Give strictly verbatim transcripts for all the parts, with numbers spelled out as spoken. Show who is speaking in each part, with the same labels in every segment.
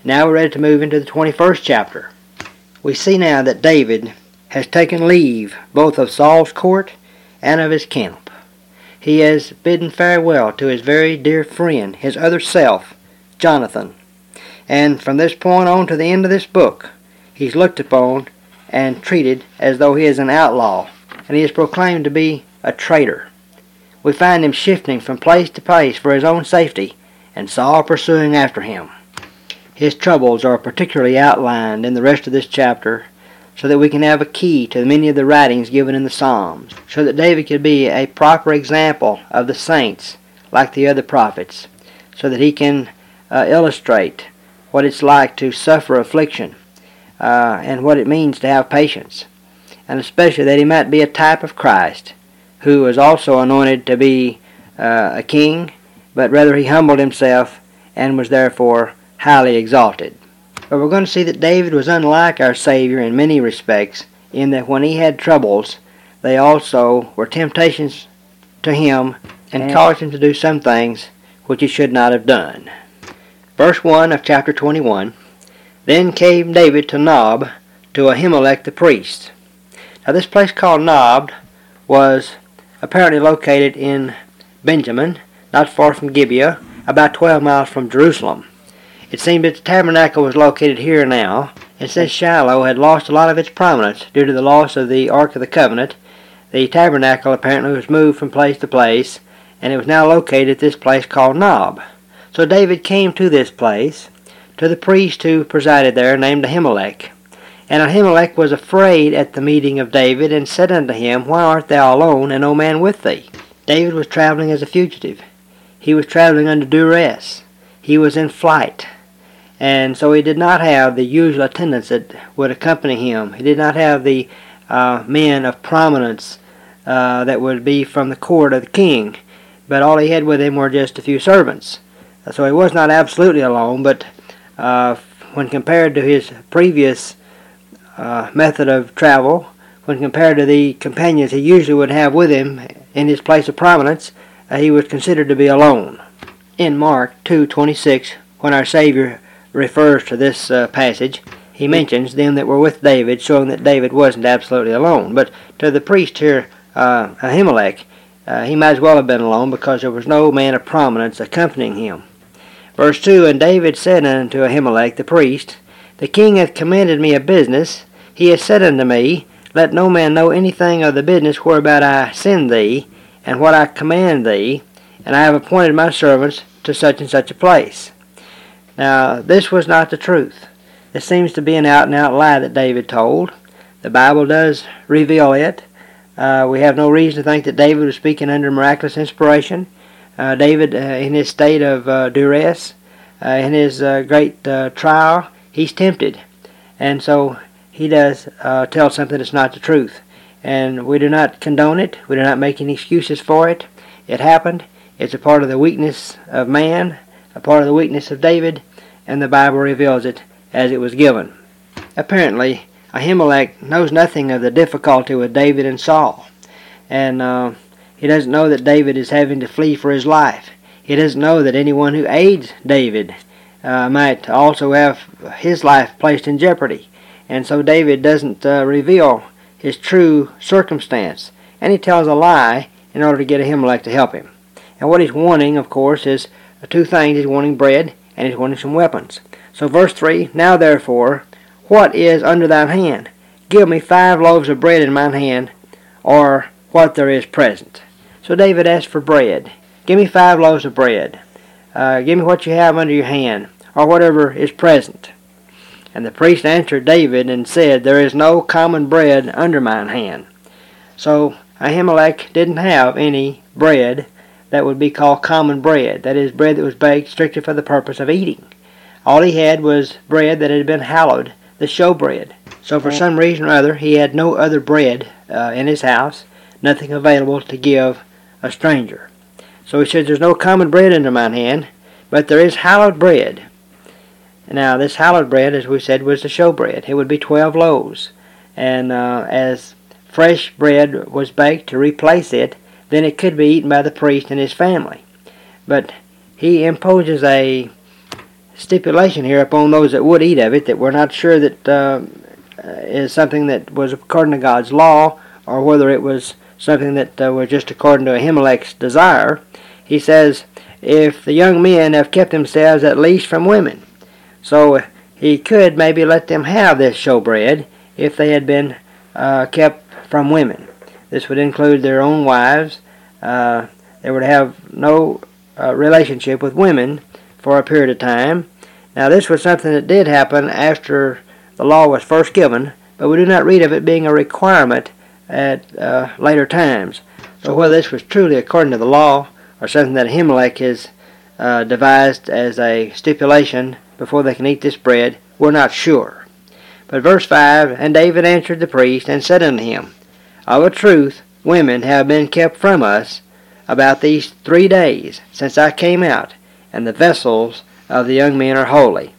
Speaker 1: Now we're ready to move into the twenty-first chapter. We see now that David has taken leave both of Saul's court and of his camp. He has bidden farewell to his very dear friend, his other self, Jonathan. And from this point on to the end of this book, he's looked upon and treated as though he is an outlaw, and he is proclaimed to be a traitor. We find him shifting from place to place for his own safety, and Saul pursuing after him. His troubles are particularly outlined in the rest of this chapter, so that we can have a key to many of the writings given in the Psalms, so that David could be a proper example of the saints, like the other prophets, so that he can uh, illustrate what it's like to suffer affliction, uh, and what it means to have patience, and especially that he might be a type of Christ, who was also anointed to be uh, a king, but rather he humbled himself and was therefore highly exalted. But we're going to see that David was unlike our Savior in many respects, in that when he had troubles, they also were temptations to him and caused him to do some things which he should not have done. Verse one of chapter twenty-one, Then came David to Nob, to Ahimelech the priest. Now this place called Nob was apparently located in Benjamin, not far from Gibeah, about twelve miles from Jerusalem. It seemed that the tabernacle was located here now, and since Shiloh had lost a lot of its prominence due to the loss of the Ark of the Covenant, the tabernacle apparently was moved from place to place, and it was now located at this place called Nob. So David came to this place, to the priest who presided there, named Ahimelech. And Ahimelech was afraid at the meeting of David, and said unto him, Why art thou alone, and no man with thee? David was traveling as a fugitive. He was traveling under duress. He was in flight. And so he did not have the usual attendants that would accompany him. He did not have the uh, men of prominence uh, that would be from the court of the king. But all he had with him were just a few servants. So he was not absolutely alone, but uh, when compared to his previous uh, method of travel, when compared to the companions he usually would have with him in his place of prominence, uh, he was considered to be alone. In Mark two twenty-six, when our Savior refers to this uh, passage, he mentions them that were with David, showing that David wasn't absolutely alone. But to the priest here, uh, Ahimelech, uh, he might as well have been alone, because there was no man of prominence accompanying him. Verse two, And David said unto Ahimelech the priest, The king hath commanded me a business. He hath said unto me, Let no man know anything of the business whereabout I send thee, and what I command thee, and I have appointed my servants to such and such a place. Now, this was not the truth. This seems to be an out-and-out lie that David told. The Bible does reveal it. Uh, we have no reason to think that David was speaking under miraculous inspiration. Uh, David, uh, in his state of uh, duress, uh, in his uh, great uh, trial, he's tempted. And so he does uh, tell something that's not the truth. And we do not condone it. We do not make any excuses for it. It happened. It's a part of the weakness of man, a part of the weakness of David, and the Bible reveals it as it was given. Apparently, Ahimelech knows nothing of the difficulty with David and Saul. And uh, he doesn't know that David is having to flee for his life. He doesn't know that anyone who aids David uh, might also have his life placed in jeopardy. And so David doesn't uh, reveal his true circumstance. And he tells a lie in order to get Ahimelech to help him. And what he's wanting, of course, is two things. He's wanting bread, and he's wanting some weapons. So verse three, Now therefore, what is under thine hand? Give me five loaves of bread in mine hand, or what there is present. So David asked for bread. Give me five loaves of bread. Uh, give me what you have under your hand, or whatever is present. And the priest answered David and said, There is no common bread under mine hand. So Ahimelech didn't have any bread that would be called common bread. That is, bread that was baked strictly for the purpose of eating. All he had was bread that had been hallowed, the showbread. So for some reason or other, he had no other bread uh, in his house, nothing available to give a stranger. So he said, There's no common bread under mine hand, but there is hallowed bread. Now, this hallowed bread, as we said, was the showbread. It would be twelve loaves. And uh, as fresh bread was baked to replace it, then it could be eaten by the priest and his family. But he imposes a stipulation here upon those that would eat of it, that we're not sure that uh, is something that was according to God's law, or whether it was something that uh, was just according to Ahimelech's desire. He says, if the young men have kept themselves at least from women. So he could maybe let them have this showbread if they had been uh, kept from women. This would include their own wives. Uh, they would have no uh, relationship with women for a period of time. Now this was something that did happen after the law was first given, but we do not read of it being a requirement at uh, later times. So whether this was truly according to the law or something that Ahimelech has uh, devised as a stipulation before they can eat this bread, we're not sure. But verse five, and David answered the priest and said unto him, of a truth women have been kept from us about these three days since I came out, and the vessels of the young men are holy.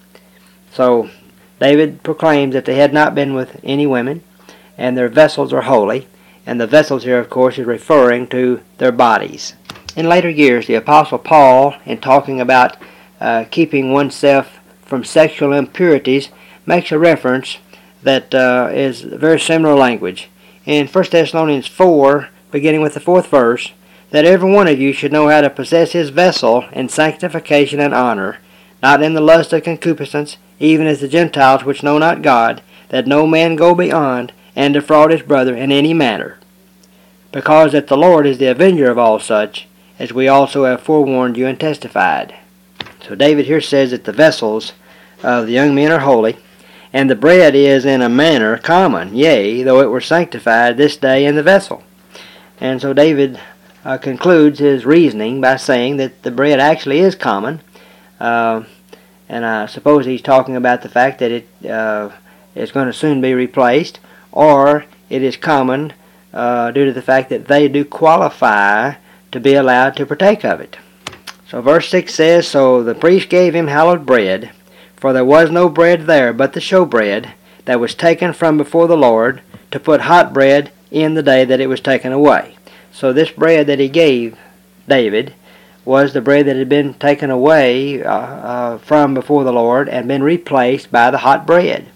Speaker 1: So David proclaims that they had not been with any women, and their vessels are holy, and the vessels here, of course, is referring to their bodies. In later years, the Apostle Paul, in talking about uh, keeping oneself from sexual impurities, makes a reference that uh, is very similar language. In First Thessalonians four, beginning with the fourth verse, that every one of you should know how to possess his vessel in sanctification and honor, not in the lust of concupiscence, even as the Gentiles which know not God, that no man go beyond and defraud his brother in any matter. Because that the Lord is the avenger of all such, as we also have forewarned you and testified. So David here says that the vessels of the young men are holy, and the bread is in a manner common, yea, though it were sanctified this day in the vessel. And so David uh, concludes his reasoning by saying that the bread actually is common, uh, and I suppose he's talking about the fact that it uh, is going to soon be replaced, or it is common uh, due to the fact that they do qualify to be allowed to partake of it. So verse six says, so the priest gave him hallowed bread, for there was no bread there but the showbread that was taken from before the Lord, to put hot bread in the day that it was taken away. So this bread that he gave David was the bread that had been taken away uh, uh, from before the Lord and been replaced by the hot bread.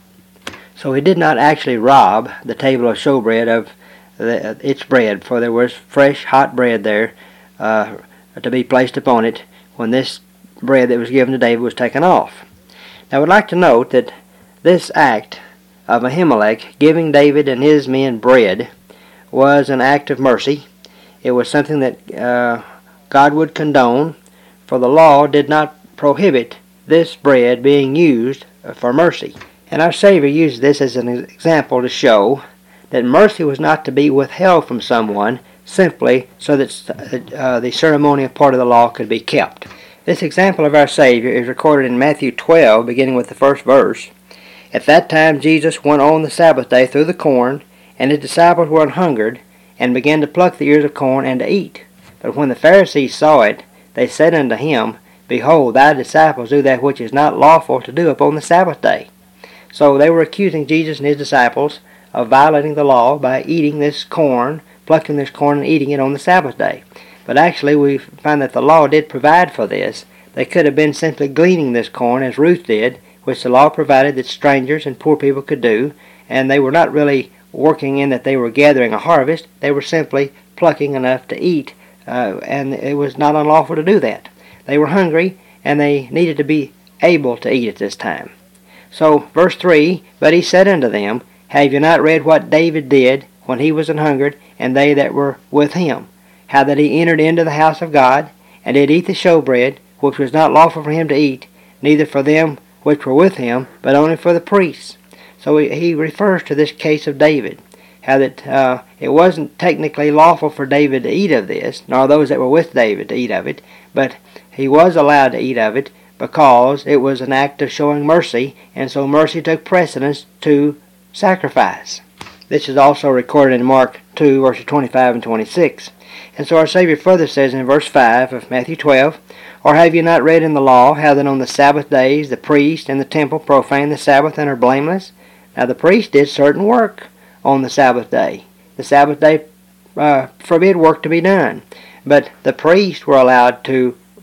Speaker 1: So he did not actually rob the table of showbread of the, uh, its bread, for there was fresh hot bread there uh, to be placed upon it when this bread that was given to David was taken off. Now I would like to note that this act of Ahimelech giving David and his men bread was an act of mercy. It was something that uh, God would condone, for the law did not prohibit this bread being used for mercy. And our Savior used this as an example to show that mercy was not to be withheld from someone simply so that uh, the ceremonial part of the law could be kept. This example of our Savior is recorded in Matthew twelve, beginning with the first verse. At that time Jesus went on the Sabbath day through the corn, and his disciples were an hungered, and began to pluck the ears of corn and to eat. But when the Pharisees saw it, they said unto him, Behold, thy disciples do that which is not lawful to do upon the Sabbath day. So they were accusing Jesus and his disciples of violating the law by eating this corn, plucking this corn and eating it on the Sabbath day. But actually we find that the law did provide for this. They could have been simply gleaning this corn as Ruth did, which the law provided that strangers and poor people could do, and they were not really working in that they were gathering a harvest. They were simply plucking enough to eat, uh, and it was not unlawful to do that. They were hungry, and they needed to be able to eat at this time. So, verse three, But he said unto them, Have you not read what David did when he was an hungered, and they that were with him? How that he entered into the house of God, and did eat the showbread, which was not lawful for him to eat, neither for them which were with him, but only for the priests. So he, he refers to this case of David, how that uh, it wasn't technically lawful for David to eat of this, nor those that were with David to eat of it, but he was allowed to eat of it because it was an act of showing mercy, and so mercy took precedence to sacrifice. This is also recorded in Mark two, verses twenty-five and twenty-six. And so our Savior further says in verse five of Matthew twelve, Or have you not read in the law how that on the Sabbath days the priest and the temple profane the Sabbath and are blameless? Now the priest did certain work on the Sabbath day. The Sabbath day uh, forbid work to be done. But the priests were allowed to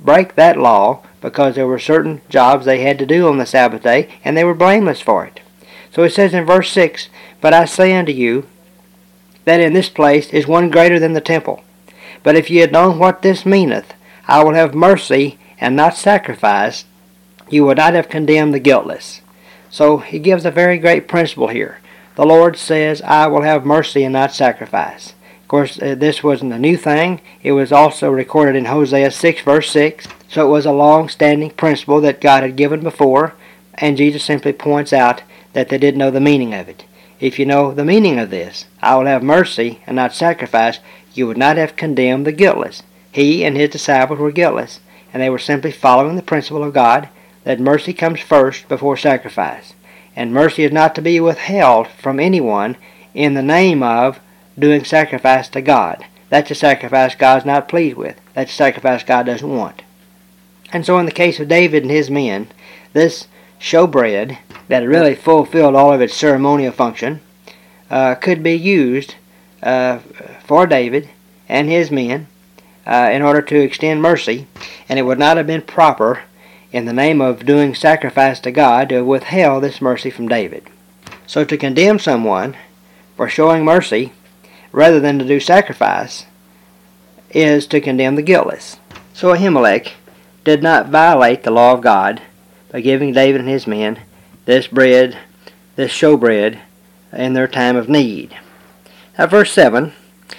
Speaker 1: break that law because there were certain jobs they had to do on the Sabbath day, and they were blameless for it. So it says in verse six, "But I say unto you, that in this place is one greater than the temple. But if ye had known what this meaneth, I will have mercy and not sacrifice, you would not have condemned the guiltless." So he gives a very great principle here. The Lord says, "I will have mercy and not sacrifice." Of course, uh, this wasn't a new thing. It was also recorded in Hosea six, verse six. So it was a long-standing principle that God had given before, and Jesus simply points out that they didn't know the meaning of it. If you know the meaning of this, "I will have mercy and not sacrifice," you would not have condemned the guiltless. He and his disciples were guiltless, and they were simply following the principle of God that mercy comes first before sacrifice. And mercy is not to be withheld from anyone in the name of doing sacrifice to God. That's a sacrifice God's not pleased with. That's a sacrifice God doesn't want. And so in the case of David and his men, this showbread that really fulfilled all of its ceremonial function uh, could be used uh, for David and his men uh, in order to extend mercy, and it would not have been proper in the name of doing sacrifice to God to withheld this mercy from David. So to condemn someone for showing mercy rather than to do sacrifice is to condemn the guiltless. So Ahimelech did not violate the law of God by giving David and his men this bread, this showbread, in their time of need. Now verse seven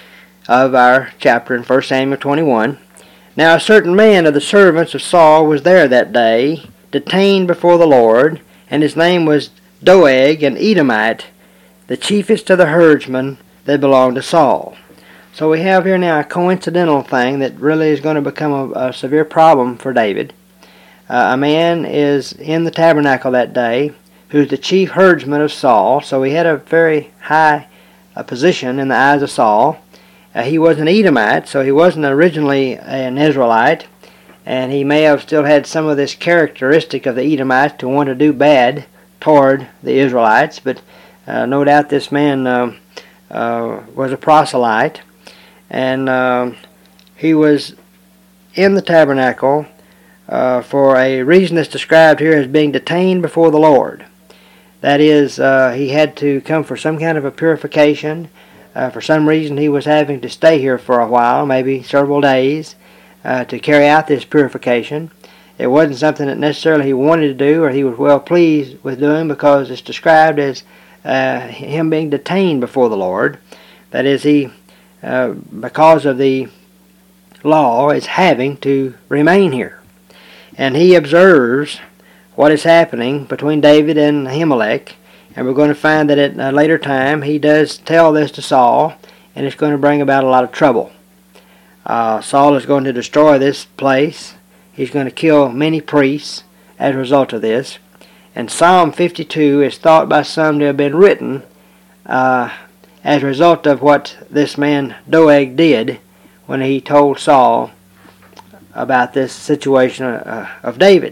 Speaker 1: of our chapter in First Samuel twenty-one. "Now a certain man of the servants of Saul was there that day, detained before the Lord, and his name was Doeg, an Edomite, the chiefest of the herdsmen that belonged to Saul." So we have here now a coincidental thing that really is going to become a, a severe problem for David. Uh, a man is in the tabernacle that day who's the chief herdsman of Saul, so he had a very high uh, position in the eyes of Saul. Uh, he was an Edomite, so he wasn't originally an Israelite, and he may have still had some of this characteristic of the Edomites to want to do bad toward the Israelites, but uh, no doubt this man uh, uh, was a proselyte, and uh, he was in the tabernacle uh, for a reason that's described here as being detained before the Lord. That is, uh, he had to come for some kind of a purification. Uh, for some reason he was having to stay here for a while, maybe several days, uh, to carry out this purification. It wasn't something that necessarily he wanted to do or he was well pleased with doing, because it's described as uh, him being detained before the Lord. That is, he, uh, because of the law, is having to remain here. And he observes what is happening between David and Ahimelech, and we're going to find that at a later time he does tell this to Saul, and it's going to bring about a lot of trouble. Uh, Saul is going to destroy this place. He's going to kill many priests as a result of this. And Psalm fifty-two is thought by some to have been written uh, as a result of what this man Doeg did when he told Saul about this situation uh, of David.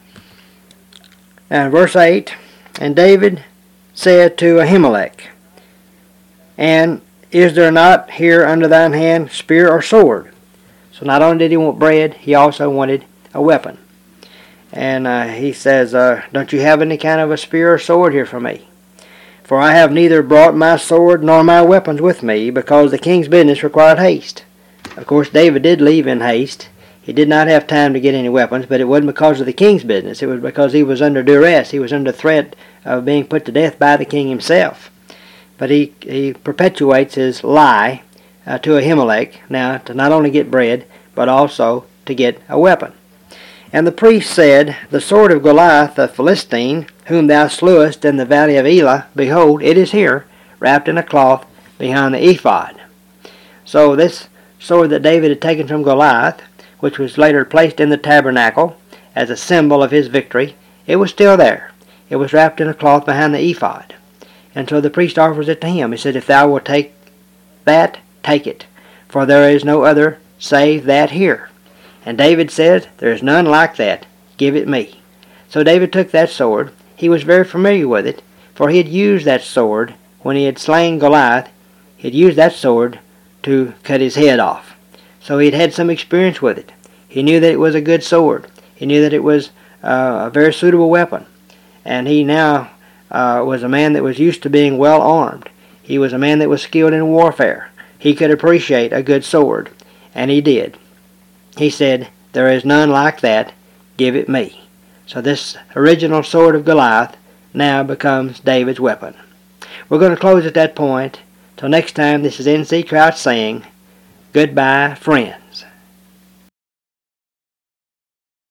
Speaker 1: And verse eight, "And David said to Ahimelech, And is there not here under thine hand spear or sword?" So not only did he want bread, he also wanted a weapon. And uh, he says, uh, "Don't you have any kind of a spear or sword here for me? For I have neither brought my sword nor my weapons with me, because the king's business required haste." Of course, David did leave in haste. He did not have time to get any weapons, but it wasn't because of the king's business. It was because he was under duress. He was under threat of being put to death by the king himself. But he, he perpetuates his lie uh, to Ahimelech, now to not only get bread, but also to get a weapon. "And the priest said, The sword of Goliath the Philistine, whom thou slewest in the valley of Elah, behold, it is here, wrapped in a cloth behind the ephod." So this sword that David had taken from Goliath, which was later placed in the tabernacle as a symbol of his victory, it was still there. It was wrapped in a cloth behind the ephod. And so the priest offers it to him. He said, "If thou wilt take that, take it, for there is no other save that here." And David said, "There is none like that. Give it me." So David took that sword. He was very familiar with it, for he had used that sword when he had slain Goliath. He had used that sword to cut his head off. So he had had some experience with it. He knew that it was a good sword. He knew that it was uh, a very suitable weapon. And he now uh, was a man that was used to being well armed. He was a man that was skilled in warfare. He could appreciate a good sword, and he did. He said, "There is none like that. Give it me." So this original sword of Goliath now becomes David's weapon. We're going to close at that point. Till next time, this is N C Crouch saying, goodbye, friend.